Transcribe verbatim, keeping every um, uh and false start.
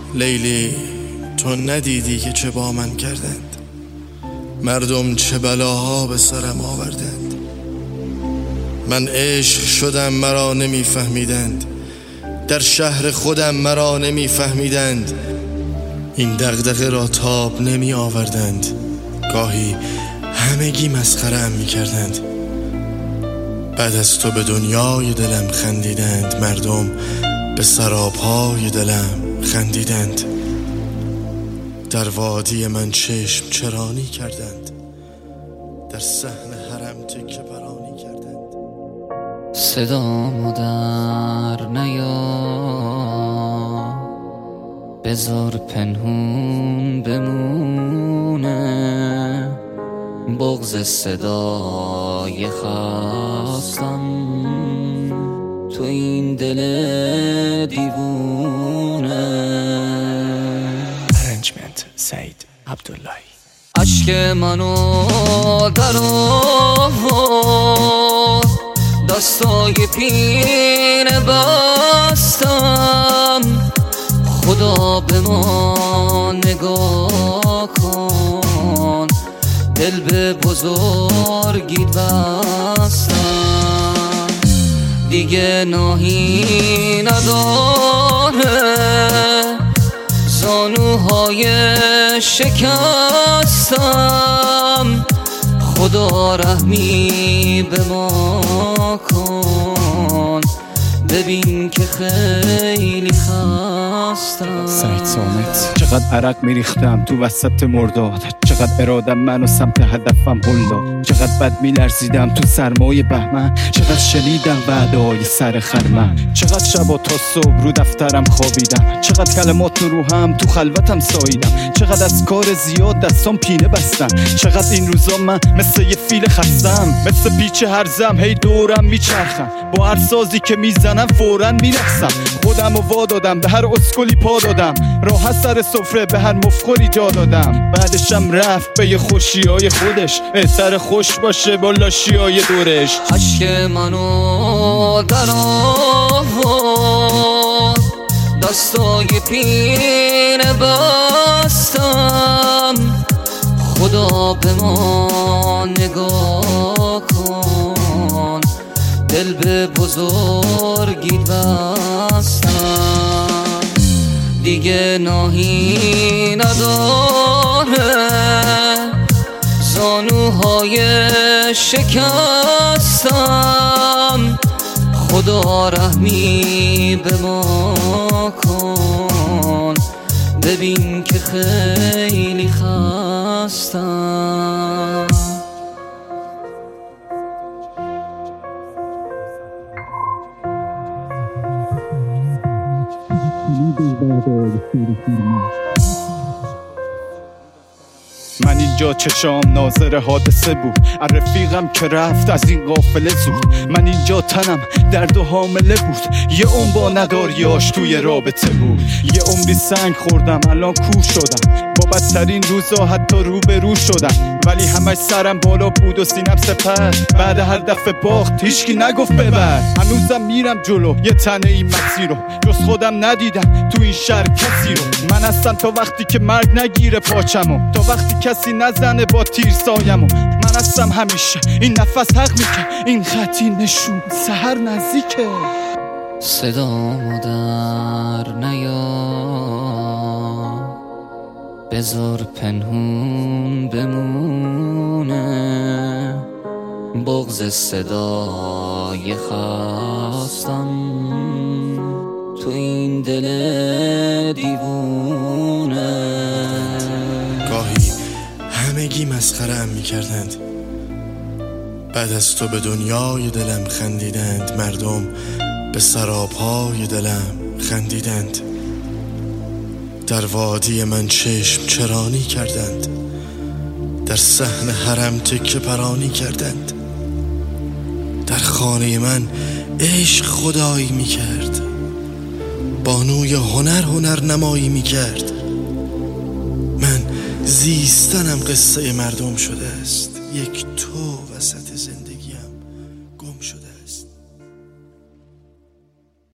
لیلی تو ندیدی که چه با من کردند، مردم چه بلاها به سرم آوردند. من عشق شدم مرا نمیفهمیدند، در شهر خودم مرا نمیفهمیدند. این دغدغه را تاب نمی آوردند، گاهی همگی مسخره‌ام میکردند. بعد از تو به دنیای دلم خندیدند، مردم به سراپای دلم خندیدند. در وادی من چشم چرانی کردند، در صحن حرم تکه پرانی کردند. صدامو در نیا، بذار پنهون بمونه، بغض صدای خواستم تو این دل دیوونه. ارنجمنت سعید عبداللهی. عشق منو در آورد، دستای پینه بستم، خدا به ما نگاه کن، دل به بزرگی بستم. دیگه ناهی نداره زانوهای شکستم، خدا رحمی به ما کن، ببین که خیلی خستم. سعید صامت. چقدر عرق میریختم تو وسط مرداد، چقدر ارادم منو سمت هدفم هل داد، چقدر بد میلرزیدم تو سرمای بهمن، چقدر شنیدم وعده‌های سر خرمن، چقدر شبا تا صبح رو دفترم خوابیدم، چقدر کلمات رو هم تو خلوتم ساییدم، چقدر از کار زیاد دستام پینه بستم، چقدر این روزا من مثل یه فیل خستم، مثل پیچ هرزم هی دورم میچرخم، با هر سازی که میزنم فوراً میرقصم. خودم رو وا دادم به هر اسکلی پا دادم، راحت سر سفره به هر مفخوری جا دادم. بعدشم رفت به یه خوشیای خودش، بهتر خوش باشه با لاشیای دورش. عشق منو در آورد، دستای پینه بستم، خدا به ما نگاه کن، دل به بزرگی بستم. دیگه ناهی نداره زانوهای شکستم، خدا رحمی به ما کن، ببین که خیلی خستم. من اینجا چشام ناظر حادثه بود، رفیقم که رفت از این قافله زود، من اینجا تنم درد و حامله بود، یه عمر با نداریاش توی رابطه بود، یه عمری سنگ خوردم الان کور شدم، با بدترین روزا حتی رو به رو شدم، ولی همش سرم بالا بود و سینم سپر، بعد هر دفعه باخت هیچکی نگفت ببر. هنوزم میرم جلو یه تنه این مسیر رو، جز خودم ندیدم تو این شهر کسی رو، من هستم تا وقتی که مرگ نگیره پاچمو، تا وقتی کسی نزنه با تیر سایمو، من هستم همیشه این نفس حق میکن، این خطی نشون سحر نزدیکه. صدامو در نیا، بذار پنهون بمونه، بغض صدای خواستم تو این دل دیوونه. گاهی همگی مسخره‌ام میکردند، بعد از تو به دنیای دلم خندیدند، مردم به سراپای دلم خندیدند. در وادی من چشم چرانی کردند، در صحن حرم تکه پرانی کردند. در خانه من عشق خدایی میکرد، بانوی هنر هنر نمایی میکرد. من زیستنم قصه مردم شده است، یک تو وسط زندگی.